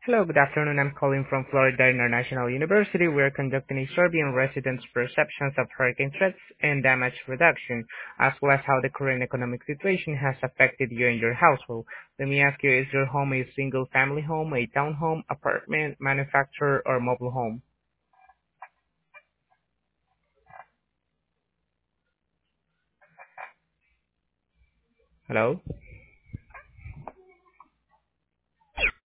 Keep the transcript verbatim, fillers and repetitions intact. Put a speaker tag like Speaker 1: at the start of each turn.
Speaker 1: Hello, good afternoon. I'm calling from Florida International University. We are conducting a survey on residents' perceptions of hurricane threats and damage reduction, as well as how the current economic situation has affected you and your household. Let me ask you, is your home a single-family home, a townhome, apartment, manufacturer, or mobile home? Hello?